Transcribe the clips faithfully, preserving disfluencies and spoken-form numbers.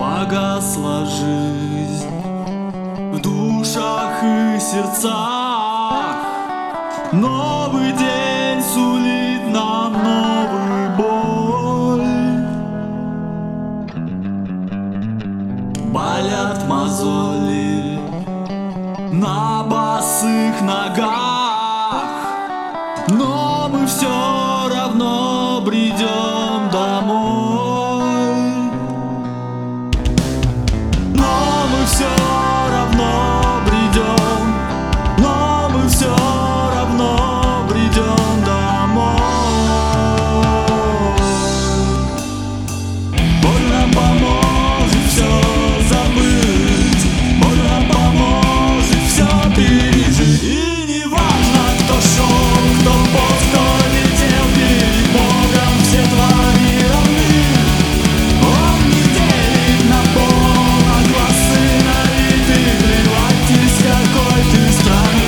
Погасла жизнь в душах и сердцах. Новый день сулит нам новый боль. Болят мозоли на босых ногах, но мы все равно бредем домой. Но мы все равно бредем, но мы все равно бредем домой. Боль нам поможет все забыть, боль нам поможет все пережить. И не важно, кто шел, кто полз, кто летел перед Богом, все твари равны. Он не делит на пол, на классы, на виды, плевать, из какой ты страны.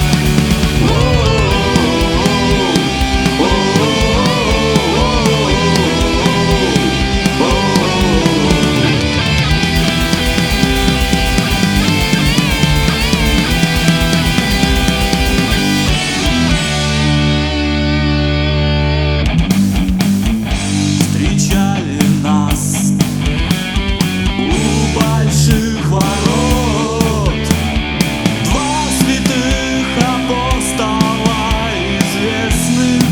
Встречали нас у больших ворот два святых апостола известных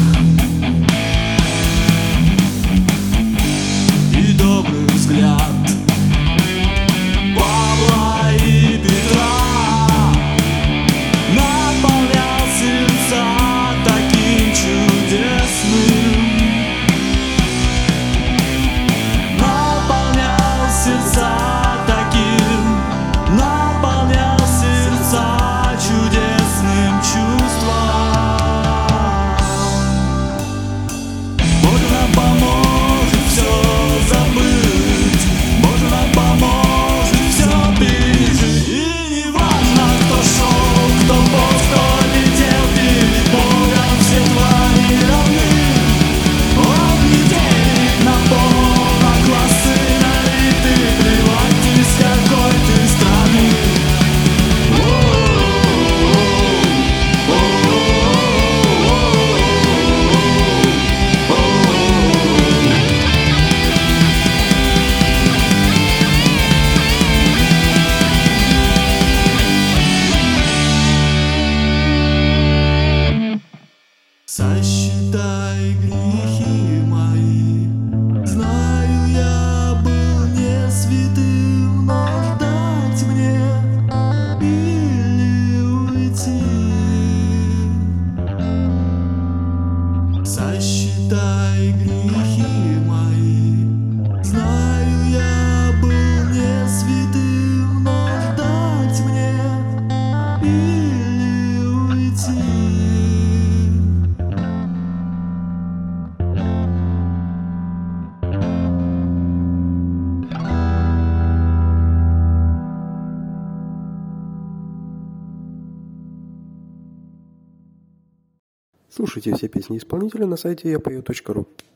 и добрый взгляд Павла и Петра наполнял сердца таким чудесным. Наполнял сердца таким, наполнял сердца чудесным чувством. Боже нам поможет все забыть, Боже нам поможет все пережить. И не важно, кто шел, кто полз, кто летел перед Богом, все твари равны. Он не делит на пол, на классы, на виды, плевать, из какой ты страны. Сосчитай грехи мои. Знаю, я был не святым, но ждать мне или уйти. Сосчитай грехи мои. Знаю, я был не святым, но ждать мне или уйти. Слушайте все песни исполнителя на сайте я пою точка ру.